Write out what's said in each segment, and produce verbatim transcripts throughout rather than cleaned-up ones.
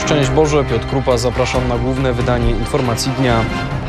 Szczęść Boże, Piotr Krupa, zapraszam na główne wydanie informacji dnia.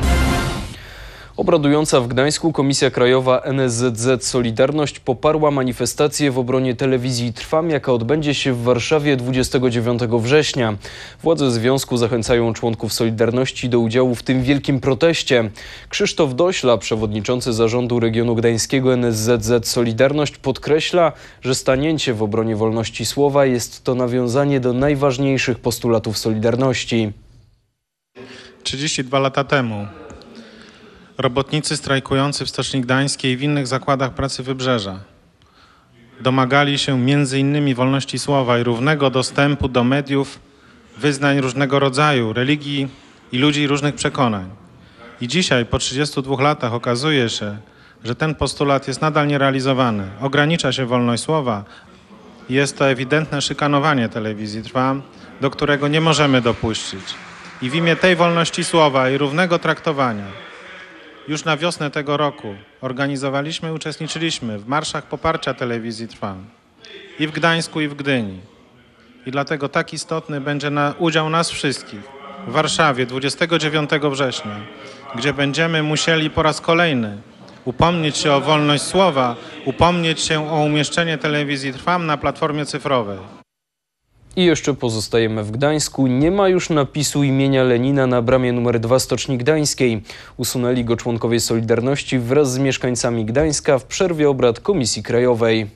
Obradująca w Gdańsku Komisja Krajowa N S Z Z Solidarność poparła manifestację w obronie telewizji Trwam, jaka odbędzie się w Warszawie dwudziestego dziewiątego września. Władze związku zachęcają członków Solidarności do udziału w tym wielkim proteście. Krzysztof Dośla, przewodniczący zarządu regionu gdańskiego N S Z Z Solidarność, podkreśla, że stanięcie w obronie wolności słowa jest to nawiązanie do najważniejszych postulatów Solidarności. trzydzieści dwa lata temu robotnicy strajkujący w Stoczni Gdańskiej i w innych zakładach pracy Wybrzeża domagali się między innymi wolności słowa i równego dostępu do mediów, wyznań różnego rodzaju, religii i ludzi różnych przekonań. I dzisiaj, po trzydziestu dwóch latach, okazuje się, że ten postulat jest nadal nierealizowany. Ogranicza się wolność słowa. Jest to ewidentne szykanowanie telewizji Trwam, do którego nie możemy dopuścić. I w imię tej wolności słowa i równego traktowania już na wiosnę tego roku organizowaliśmy i uczestniczyliśmy w marszach poparcia telewizji Trwam i w Gdańsku, i w Gdyni. I dlatego tak istotny będzie na udział nas wszystkich w Warszawie dwudziestego dziewiątego września, gdzie będziemy musieli po raz kolejny upomnieć się o wolność słowa, upomnieć się o umieszczenie telewizji Trwam na platformie cyfrowej. I jeszcze pozostajemy w Gdańsku. Nie ma już napisu imienia Lenina na bramie numer dwa Stoczni Gdańskiej. Usunęli go członkowie Solidarności wraz z mieszkańcami Gdańska w przerwie obrad Komisji Krajowej.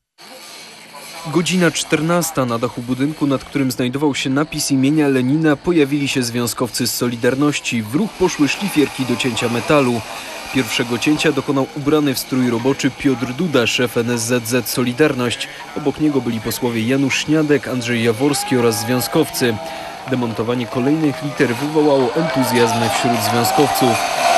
Godzina czternasta. Na dachu budynku, nad którym znajdował się napis imienia Lenina, pojawili się związkowcy z Solidarności. W ruch poszły szlifierki do cięcia metalu. Pierwszego cięcia dokonał ubrany w strój roboczy Piotr Duda, szef N S Z Z Solidarność. Obok niego byli posłowie Janusz Śniadek, Andrzej Jaworski oraz związkowcy. Demontowanie kolejnych liter wywołało entuzjazm wśród związkowców.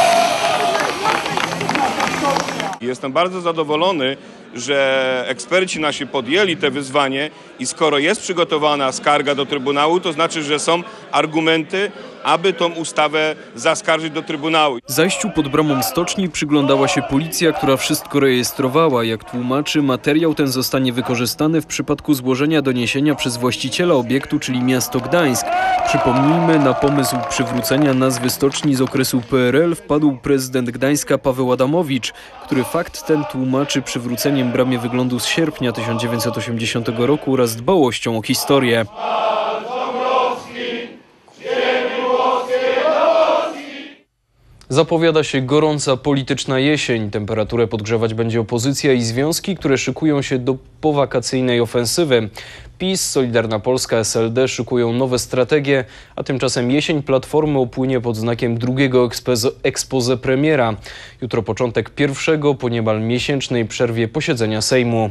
Jestem bardzo zadowolony, że eksperci nasi podjęli te wyzwanie i skoro jest przygotowana skarga do Trybunału, to znaczy, że są argumenty, aby tą ustawę zaskarżyć do Trybunału. Zajściu pod bramą stoczni przyglądała się policja, która wszystko rejestrowała. Jak tłumaczy, materiał ten zostanie wykorzystany w przypadku złożenia doniesienia przez właściciela obiektu, czyli miasto Gdańsk. Przypomnijmy, na pomysł przywrócenia nazwy stoczni z okresu P R L wpadł prezydent Gdańska Paweł Adamowicz, który fakt ten tłumaczy przywróceniem bramie wyglądu z sierpnia tysiąc dziewięćset osiemdziesiątego roku oraz dbałością o historię. Zapowiada się gorąca polityczna jesień. Temperaturę podgrzewać będzie opozycja i związki, które szykują się do powakacyjnej ofensywy. PiS, Solidarna Polska, S L D szykują nowe strategie, a tymczasem jesień Platformy opłynie pod znakiem drugiego expose premiera. Jutro początek pierwszego po niemal miesięcznej przerwie posiedzenia Sejmu.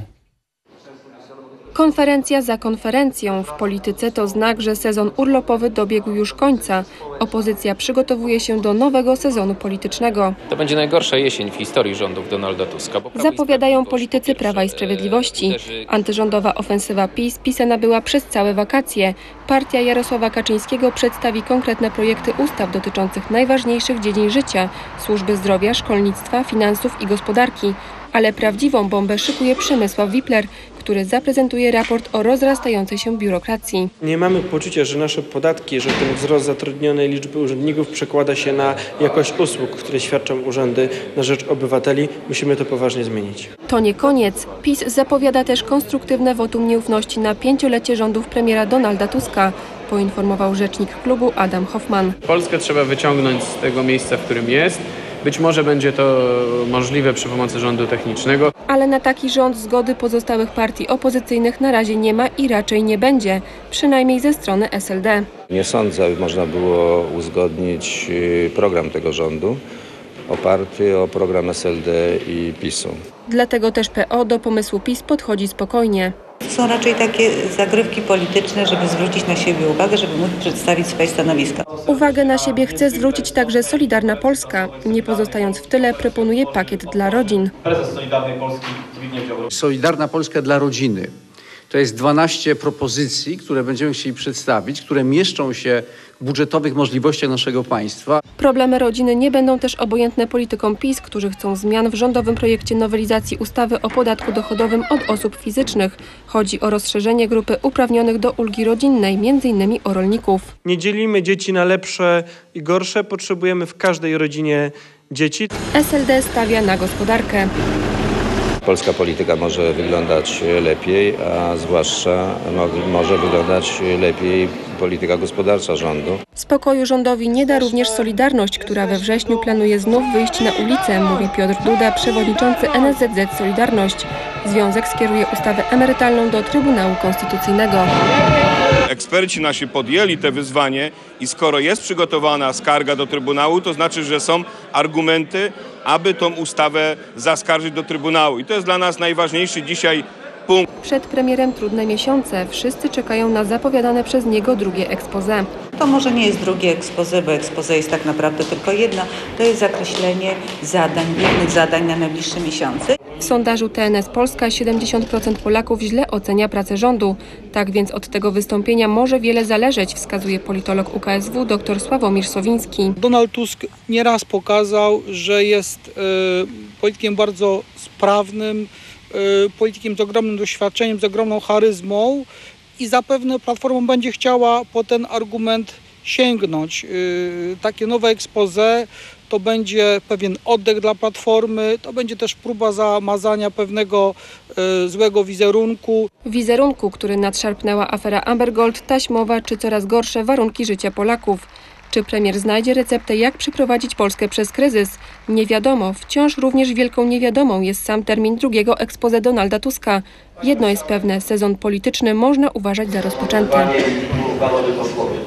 Konferencja za konferencją. W polityce to znak, że sezon urlopowy dobiegł już końca. Opozycja przygotowuje się do nowego sezonu politycznego. To będzie najgorsza jesień w historii rządów Donalda Tuska. Zapowiadają politycy Prawa i Sprawiedliwości. Antyrządowa ofensywa PiS pisana była przez całe wakacje. Partia Jarosława Kaczyńskiego przedstawi konkretne projekty ustaw dotyczących najważniejszych dziedzin życia: służby zdrowia, szkolnictwa, finansów i gospodarki. Ale prawdziwą bombę szykuje Przemysław Wipler, który zaprezentuje raport o rozrastającej się biurokracji. Nie mamy poczucia, że nasze podatki, że ten wzrost zatrudnionej liczby urzędników przekłada się na jakość usług, które świadczą urzędy na rzecz obywateli. Musimy to poważnie zmienić. To nie koniec. PiS zapowiada też konstruktywne wotum nieufności na pięciolecie rządów premiera Donalda Tuska, poinformował rzecznik klubu Adam Hoffman. Polskę trzeba wyciągnąć z tego miejsca, w którym jest. Być może będzie to możliwe przy pomocy rządu technicznego. Ale na taki rząd zgody pozostałych partii opozycyjnych na razie nie ma i raczej nie będzie, przynajmniej ze strony S L D. Nie sądzę, aby można było uzgodnić program tego rządu oparty o program S L D i PiSu. Dlatego też P O do pomysłu PiS podchodzi spokojnie. Są raczej takie zagrywki polityczne, żeby zwrócić na siebie uwagę, żeby móc przedstawić swoje stanowiska. Uwagę na siebie chce zwrócić także Solidarna Polska. Nie pozostając w tyle, proponuje pakiet dla rodzin. Prezes Solidarnej Polski Zbigniew Ziobro. Solidarna Polska dla rodziny. To jest dwanaście propozycji, które będziemy chcieli przedstawić, które mieszczą się w budżetowych możliwościach naszego państwa. Problemy rodziny nie będą też obojętne politykom PiS, którzy chcą zmian w rządowym projekcie nowelizacji ustawy o podatku dochodowym od osób fizycznych. Chodzi o rozszerzenie grupy uprawnionych do ulgi rodzinnej, między innymi o rolników. Nie dzielimy dzieci na lepsze i gorsze, potrzebujemy w każdej rodzinie dzieci. S L D stawia na gospodarkę. Polska polityka może wyglądać lepiej, a zwłaszcza może wyglądać lepiej polityka gospodarcza rządu. Spokoju rządowi nie da również Solidarność, która we wrześniu planuje znów wyjść na ulicę, mówi Piotr Duda, przewodniczący N S Z Z Solidarność. Związek skieruje ustawę emerytalną do Trybunału Konstytucyjnego. Eksperci nasi podjęli te wyzwanie i skoro jest przygotowana skarga do Trybunału, to znaczy, że są argumenty, aby tą ustawę zaskarżyć do Trybunału. I to jest dla nas najważniejszy dzisiaj punkt. Przed premierem trudne miesiące. Wszyscy czekają na zapowiadane przez niego drugie exposé. To może nie jest drugie exposé, bo exposé jest tak naprawdę tylko jedno. To jest zakreślenie zadań, głównych zadań na najbliższe miesiące. W sondażu T N S Polska siedemdziesiąt procent Polaków źle ocenia pracę rządu. Tak więc od tego wystąpienia może wiele zależeć, wskazuje politolog U K S W dr Sławomir Sowiński. Donald Tusk nieraz pokazał, że jest y, politykiem bardzo sprawnym, y, politykiem z ogromnym doświadczeniem, z ogromną charyzmą i zapewne Platforma będzie chciała po ten argument sięgnąć. Y, takie nowe exposé to będzie pewien oddech dla Platformy, to będzie też próba zamazania pewnego y, złego wizerunku. Wizerunku, który nadszarpnęła afera Amber Gold, taśmowa czy coraz gorsze warunki życia Polaków. Czy premier znajdzie receptę, jak przyprowadzić Polskę przez kryzys? Nie wiadomo. Wciąż również wielką niewiadomą jest sam termin drugiego exposé Donalda Tuska. Jedno jest pewne, sezon polityczny można uważać za rozpoczęty.